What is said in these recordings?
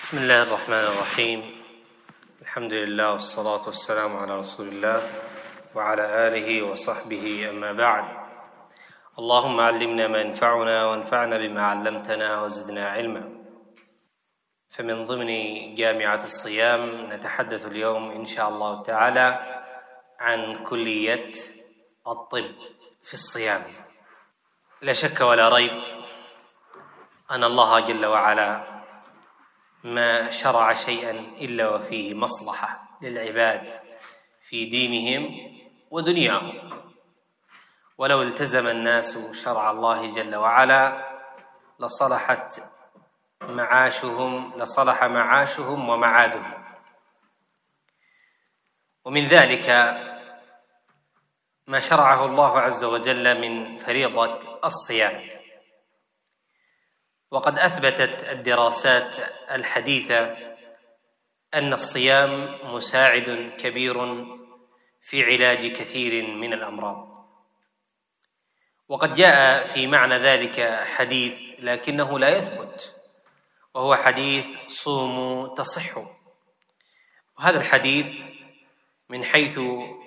بسم الله الرحمن الرحيم. الحمد لله والصلاة والسلام على رسول الله وعلى آله وصحبه، أما بعد. اللهم علمنا ما ينفعنا وانفعنا بما علمتنا وزدنا علما. فمن ضمن جامعة الصيام نتحدث اليوم إن شاء الله تعالى عن كلية الطب في الصيام. لا شك ولا ريب أن الله جل وعلا ما شرع شيئا إلا وفيه مصلحة للعباد في دينهم ودنياهم، ولو التزم الناس شرع الله جل وعلا لصلح معاشهم ومعادهم. ومن ذلك ما شرعه الله عز وجل من فريضة الصيام. وقد أثبتت الدراسات الحديثة أن الصيام مساعد كبير في علاج كثير من الأمراض، وقد جاء في معنى ذلك حديث لكنه لا يثبت، وهو حديث صوموا تصحوا. وهذا الحديث من حيث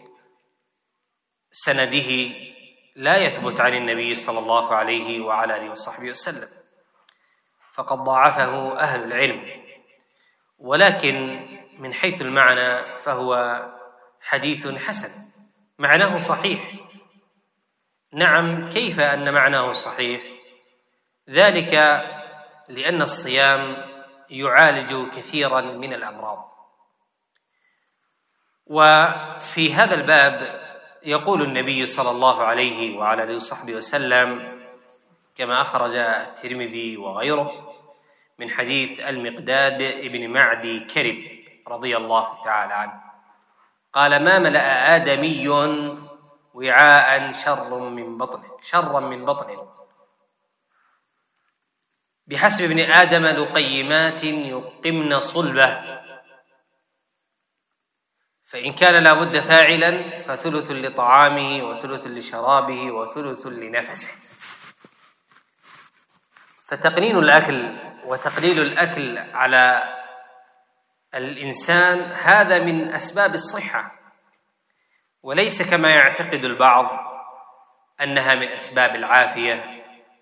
سنده لا يثبت عن النبي صلى الله عليه وعلى آله وصحبه وسلم، فقد ضاعفه أهل العلم، ولكن من حيث المعنى فهو حديث حسن، معناه صحيح. نعم، كيف أن معناه صحيح؟ ذلك لأن الصيام يعالج كثيرا من الأمراض. وفي هذا الباب يقول النبي صلى الله عليه وعلى آله وصحبه وسلم كما أخرج الترمذي وغيره من حديث المقداد ابن معدي كرب رضي الله تعالى عنه قال: ما ملأ آدمي وعاء شرا من بطنه بحسب ابن آدم لقيمات يقمن صلبه، فإن كان لا بد فاعلا فثلث لطعامه وثلث لشرابه وثلث لنفسه. فتقنين الأكل وتقليل الأكل على الإنسان هذا من أسباب الصحة، وليس كما يعتقد البعض أنها من أسباب العافية،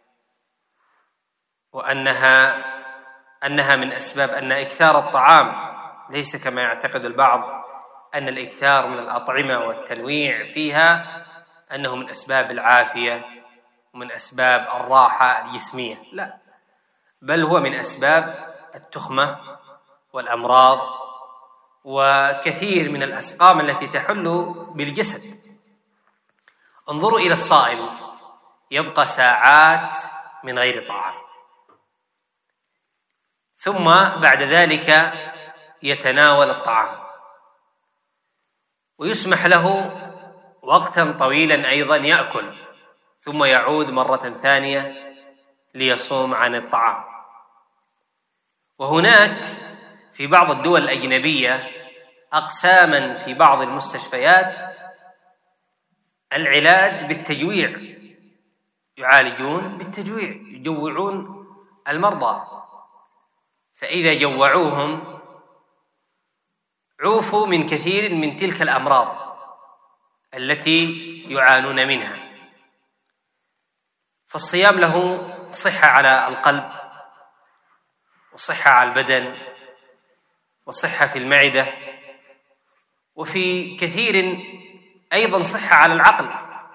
وأنها من أسباب أن إكثار الطعام، ليس كما يعتقد البعض أن الإكثار من الأطعمة والتنويع فيها أنه من أسباب العافية ومن أسباب الراحة الجسمية، لا، بل هو من أسباب التخمة والأمراض وكثير من الأسقام التي تحل بالجسد. انظروا إلى الصائم يبقى ساعات من غير طعام، ثم بعد ذلك يتناول الطعام، ويسمح له وقتا طويلا أيضا يأكل، ثم يعود مرة ثانية ليصوم عن الطعام. وهناك في بعض الدول الأجنبية أقساما في بعض المستشفيات العلاج بالتجويع، يعالجون بالتجويع، يجوعون المرضى، فإذا جوعوهم عوفوا من كثير من تلك الأمراض التي يعانون منها. فالصيام له صحة على القلب، وصحة على البدن، وصحة في المعدة، وفي كثير أيضا صحة على العقل،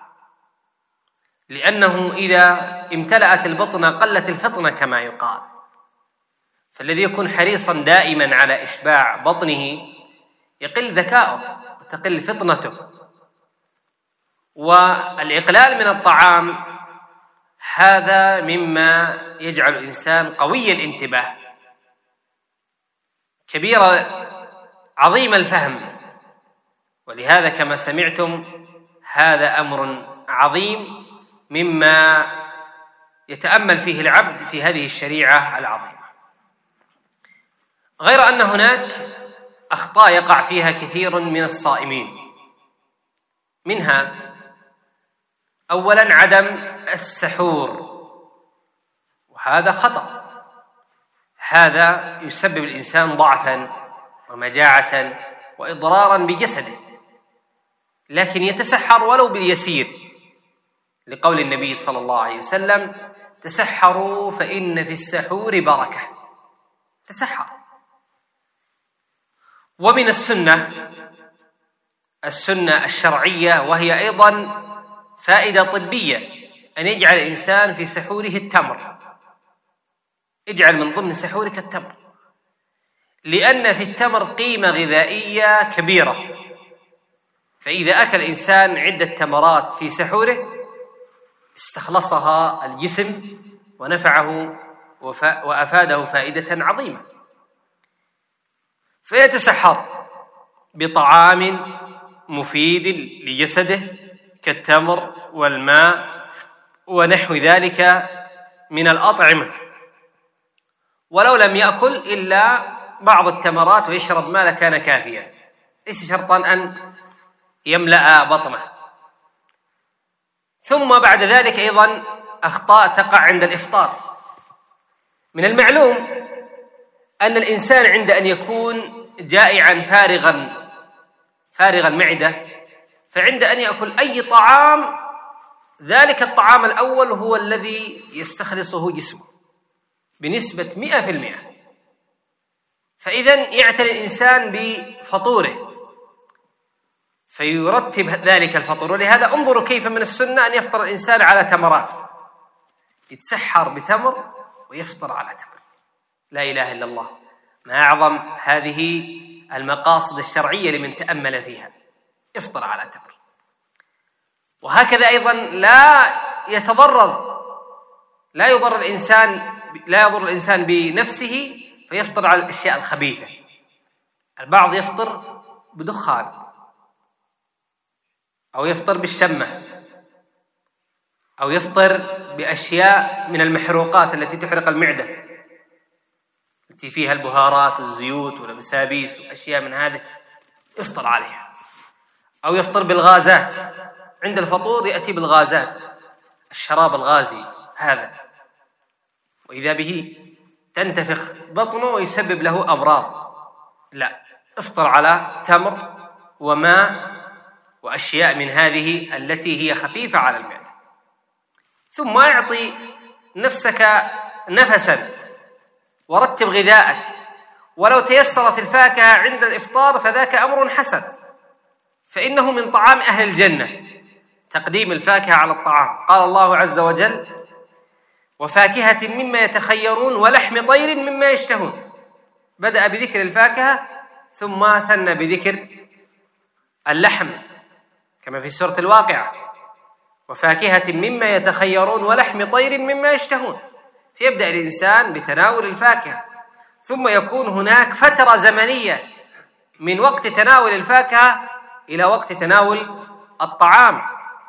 لأنه إذا امتلأت البطن قلت الفطنة كما يقال، فالذي يكون حريصا دائما على إشباع بطنه يقل ذكاؤه وتقل فطنته. والإقلال من الطعام هذا مما يجعل الإنسان قوي الانتباه، كبير عظيم الفهم، ولهذا كما سمعتم هذا أمر عظيم مما يتأمل فيه العبد في هذه الشريعة العظيمة. غير أن هناك أخطاء يقع فيها كثير من الصائمين، منها أولا عدم السحور، وهذا خطأ. هذا يسبب الإنسان ضعفا ومجاعة وإضرارا بجسده، لكن يتسحر ولو باليسير، لقول النبي صلى الله عليه وسلم: تسحروا فإن في السحور بركة. تسحر. ومن السنة الشرعية، وهي أيضا فائدة طبية، أن يجعل الإنسان في سحوره التمر. اجعل من ضمن سحورك التمر، لأن في التمر قيمة غذائية كبيرة. فإذا أكل الإنسان عدة تمرات في سحوره استخلصها الجسم ونفعه وأفاده فائدة عظيمة. فيتسحر بطعام مفيد لجسده كالتمر والماء ونحو ذلك من الأطعمة، ولو لم يأكل إلا بعض التمرات ويشرب ماء لكان كافيا، ليس شرطا أن يملأ بطنه. ثم بعد ذلك أيضا أخطاء تقع عند الإفطار. من المعلوم أن الإنسان عند أن يكون جائعا فارغ المعدة، فعند أن يأكل أي طعام، ذلك الطعام الأول هو الذي يستخلصه جسمه بنسبة 100%. فإذن يعتني الإنسان بفطوره فيرتب ذلك الفطور. ولهذا انظروا كيف من السنة أن يفطر الإنسان على تمرات، يتسحر بتمر ويفطر على تمر. لا إله إلا الله، ما أعظم هذه المقاصد الشرعية لمن تأمل فيها. يفطر على تمر. وهكذا أيضا لا يضر الإنسان بنفسه فيفطر على الأشياء الخبيثة. البعض يفطر بدخان، أو يفطر بالشمة، أو يفطر بأشياء من المحروقات التي تحرق المعدة، التي فيها البهارات والزيوت والبسابيس وأشياء من هذه، يفطر عليها. أو يفطر بالغازات، عند الفطور يأتي بالغازات، الشراب الغازي هذا، وإذا به تنتفخ بطنه ويسبب له أمراض. لا، افطر على تمر وماء وأشياء من هذه التي هي خفيفة على المعدة. ثم اعطي نفسك نفسا ورتب غذائك. ولو تيسرت الفاكهة عند الإفطار فذاك أمر حسن، فإنه من طعام أهل الجنة تقديم الفاكهة على الطعام. قال الله عز وجل: وفاكهة مما يتخيرون ولحم طير مما يشتهون. بدأ بذكر الفاكهة ثم ثنى بذكر اللحم كما في سورة الواقعة: وفاكهة مما يتخيرون ولحم طير مما يشتهون. فيبدأ الإنسان بتناول الفاكهة، ثم يكون هناك فترة زمنية من وقت تناول الفاكهة إلى وقت تناول الطعام.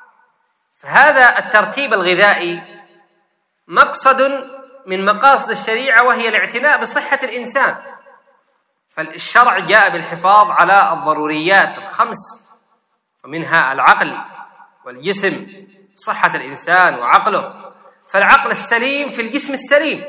فهذا الترتيب الغذائي مقصد من مقاصد الشريعة، وهي الاعتناء بصحة الإنسان. فالشرع جاء بالحفاظ على الضروريات الخمس، ومنها العقل والجسم، صحة الإنسان وعقله. فالعقل السليم في الجسم السليم،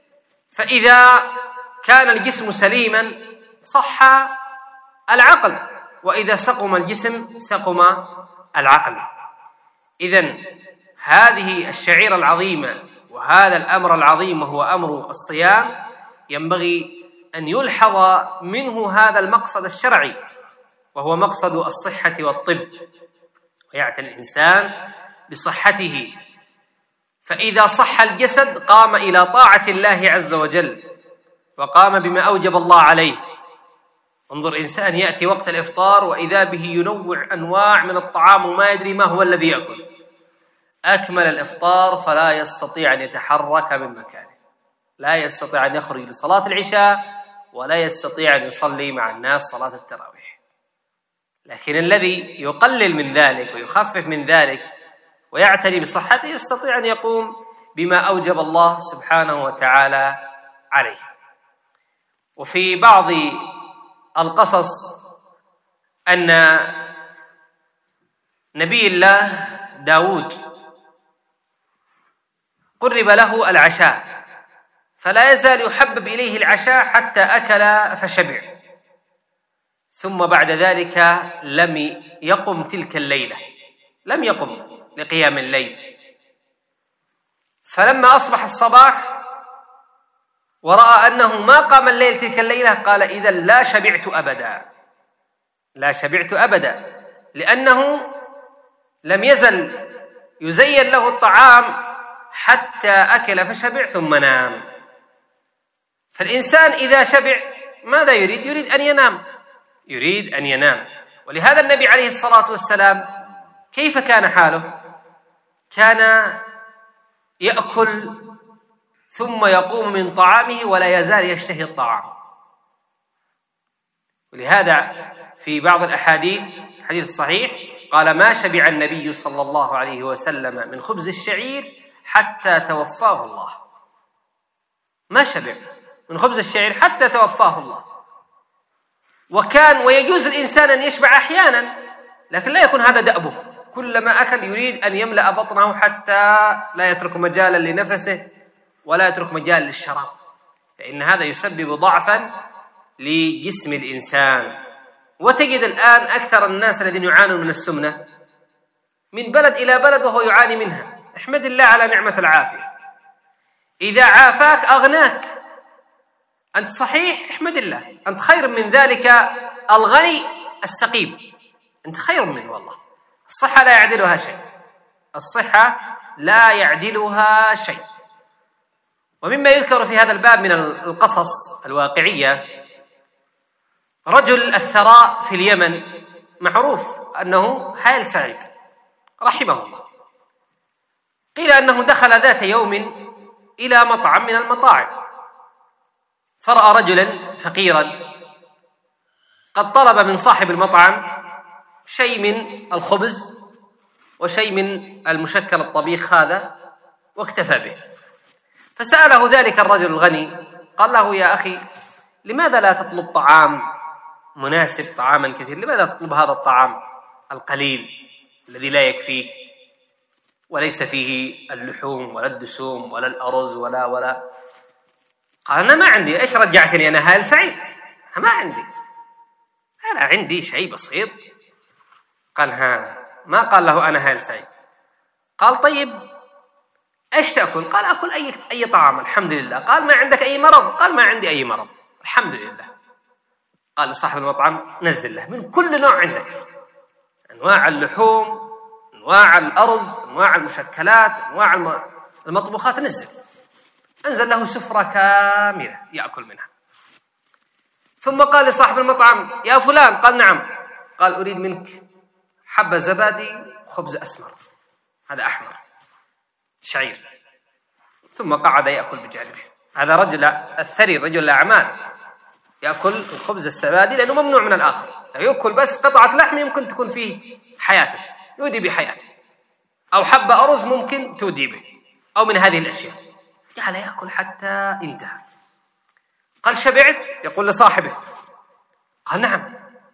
فإذا كان الجسم سليما صح العقل، وإذا سقم الجسم سقم العقل. إذن هذه الشعيرة العظيمة وهذا الأمر العظيم وهو أمر الصيام ينبغي أن يلحظ منه هذا المقصد الشرعي، وهو مقصد الصحة والطب، ويعتني الإنسان بصحته. فإذا صح الجسد قام إلى طاعة الله عز وجل وقام بما أوجب الله عليه. انظر إنسان يأتي وقت الإفطار وإذا به ينوع أنواع من الطعام وما يدري ما هو الذي يأكل. أكمل الإفطار فلا يستطيع أن يتحرك من مكانه، لا يستطيع أن يخرج لصلاة العشاء، ولا يستطيع أن يصلي مع الناس صلاة التراويح. لكن الذي يقلل من ذلك ويخفف من ذلك ويعتني بصحته يستطيع أن يقوم بما أوجب الله سبحانه وتعالى عليه. وفي بعض القصص أن نبي الله داود قرب له العشاء، فلا يزال يحبب إليه العشاء حتى أكل فشبع، ثم بعد ذلك لم يقم تلك الليلة، لم يقم لقيام الليل. فلما أصبح الصباح ورأى أنه ما قام الليل تلك الليلة قال: إذا لا شبعت أبدا، لا شبعت أبدا، لأنه لم يزل يزين له الطعام حتى أكل فشبع ثم نام. فالإنسان إذا شبع ماذا يريد؟ يريد أن ينام، يريد أن ينام. ولهذا النبي عليه الصلاة والسلام كيف كان حاله؟ كان يأكل ثم يقوم من طعامه ولا يزال يشتهي الطعام. ولهذا في بعض الأحاديث، الحديث الصحيح، قال: ما شبع النبي صلى الله عليه وسلم من خبز الشعير حتى توفاه الله. ما شبع من خبز الشعير حتى توفاه الله. ويجوز الإنسان أن يشبع أحيانا، لكن لا يكون هذا دأبه، كلما أكل يريد أن يملأ بطنه حتى لا يترك مجالا لنفسه ولا يترك مجال للشراب، فإن هذا يسبب ضعفا لجسم الإنسان. وتجد الآن أكثر الناس الذين يعانون من السمنة من بلد إلى بلد وهو يعاني منها. احمد الله على نعمة العافية. إذا عافاك أغناك، أنت صحيح احمد الله، أنت خير من ذلك الغني السقيم، أنت خير منه والله. الصحة لا يعدلها شيء، الصحة لا يعدلها شيء. ومما يذكر في هذا الباب من القصص الواقعية، رجل الثراء في اليمن معروف أنه حال سعيد رحمه الله. قيل أنه دخل ذات يوم إلى مطعم من المطاعم، فرأى رجلا فقيرا قد طلب من صاحب المطعم شيء من الخبز وشيء من المشكل الطبيخ هذا واكتفى به. فسأله ذلك الرجل الغني، قال له: يا أخي، لماذا لا تطلب طعام مناسب، طعاما كثير؟ لماذا تطلب هذا الطعام القليل الذي لا يكفيك وليس فيه اللحوم ولا الدسوم ولا الأرز ولا؟ قال: أنا ما عندي. إيش رجعتني أنا هال سعيد؟ أنا ما عندي، أنا عندي شيء بسيط. قال: ها. ما قال له أنا هال سعيد. قال: طيب إيش تأكل؟ قال: أكل أي طعام الحمد لله. قال: ما عندك أي مرض؟ قال: ما عندي أي مرض الحمد لله. قال لصاحب المطعم: نزل له من كل نوع عندك، أنواع اللحوم، أنواع الأرز، أنواع المشكلات، أنواع المطبوخات، أنزل له سفرة كاملة يأكل منها. ثم قال لصاحب المطعم: يا فلان. قال: نعم. قال: أريد منك حبة زبادي وخبز أسمر، هذا أحمر شعير. ثم قعد يأكل بجانبه. هذا رجل الثري، رجل الأعمال، يأكل الخبز الزبادي لأنه ممنوع من الآخر. لو يأكل بس قطعة لحم يمكن تكون فيه حياته، يودي بحياته، أو حبة أرز ممكن تودي به، أو من هذه الأشياء. جعل يأكل حتى انتهى. قال: شبعت؟ يقول لصاحبه. قال: نعم.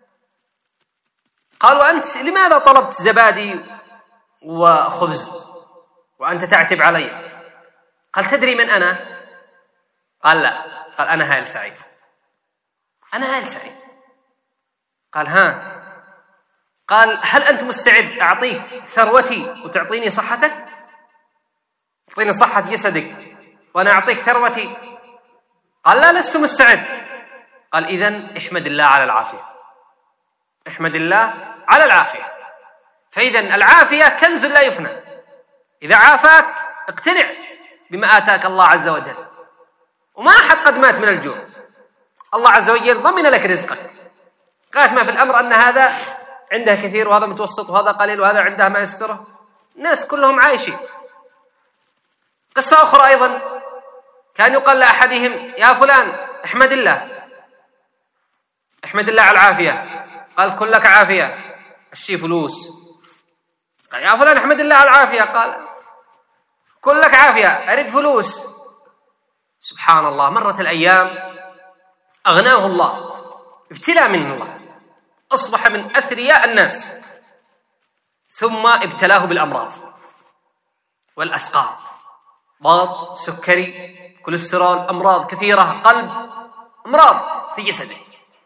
قال: وأنت لماذا طلبت زبادي وخبز وأنت تعتب علي؟ قال: تدري من أنا؟ قال: لا. قال: أنا هال سعيد، أنا هال سعيد. قال: ها. قال: هل أنت مستعد أعطيك ثروتي وتعطيني صحتك؟ تعطيني صحة جسدك وأنا أعطيك ثروتي؟ قال: لا، لست مستعد. قال: إذن احمد الله على العافية، احمد الله على العافية. فإذن العافية كنز لا يفنى. إذا عافاك اقتنع بما آتاك الله عز وجل، وما أحد قد مات من الجوع. الله عز وجل ضمن لك رزقك. غاية ما في الأمر أن هذا عنده كثير وهذا متوسط وهذا قليل وهذا عنده ما يستره، الناس كلهم عايشين. قصة أخرى أيضا، كان يقال لأحدهم: يا فلان احمد الله، احمد الله على العافية. قال: كلك عافية، الشي فلوس. قال: يا فلان احمد الله على العافية. قال: كلك عافية، أريد فلوس. سبحان الله، مرت الأيام أغناه الله، ابتلى منه الله، أصبح من أثرياء الناس، ثم ابتلاه بالأمراض والأسقام، ضغط، سكري، كوليسترول، أمراض كثيرة، قلب، أمراض في جسده.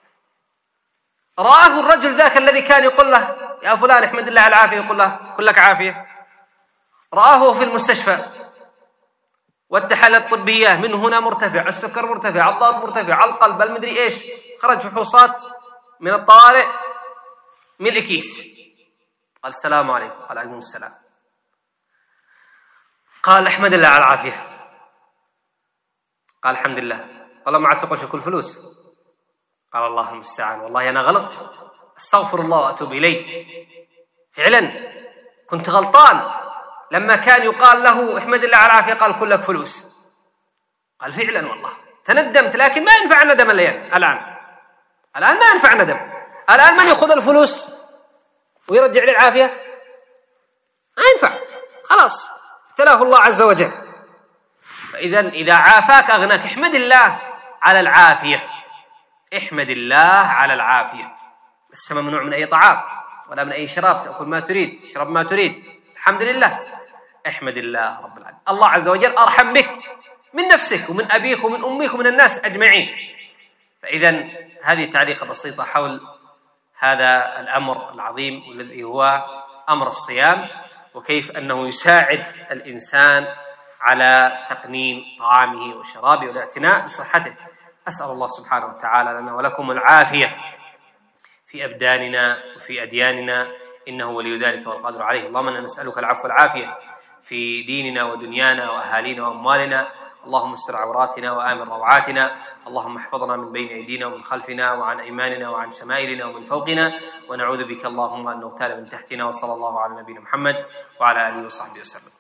رآه الرجل ذاك الذي كان يقول له يا فلان احمد الله على العافية، يقول له كلك عافية. رآه في المستشفى والتحاليل الطبية من هنا مرتفع، السكر مرتفع، الضغط مرتفع، القلب، المدري ايش، خرج فحوصات من الطوارئ ملء كيس. قال السلام عليكم. قال عليكم السلام. قال احمد الله على العافية. قال الحمد لله. قال ما عاد تقول كل فلوس. قال الله المستعان، والله أنا غلط، استغفر الله وأتوب إليه. فعلا كنت غلطان لما كان يقال له احمد الله على العافية قال كلك فلوس. قال فعلا والله تندمت، لكن ما ينفع الندم الآن ما ينفع ندم. الآن من يأخذ الفلوس ويرجع لي العافية؟ ما ينفع، خلاص ابتلاه الله عز وجل. فإذا إذا عافاك أغناك احمد الله على العافية، احمد الله على العافية. بس ممنوع من أي طعام ولا من أي شراب، تأكل ما تريد، اشرب ما تريد، الحمد لله، احمد الله رب العالمين. الله عز وجل أرحم بك من نفسك ومن أبيك ومن أمك ومن الناس أجمعين. فإذا هذه تعليقة بسيطة حول هذا الأمر العظيم والذي هو أمر الصيام، وكيف أنه يساعد الإنسان على تقنين طعامه وشرابه والاعتناء بصحته. أسأل الله سبحانه وتعالى لنا ولكم العافية في أبداننا وفي أدياننا، إنه ولي ذلك والقادر عليه. اللهم إنا نسألك العفو والعافية في ديننا ودنيانا وأهالينا وأموالنا. اللهم استر عوراتنا وآمن روعاتنا. اللهم احفظنا من بين أيدينا ومن خلفنا وعن أيماننا وعن شمائلنا ومن فوقنا، ونعوذ بك اللهم أن نغتال من تحتنا. وصلى الله على نبينا محمد وعلى آله وصحبه وسلم.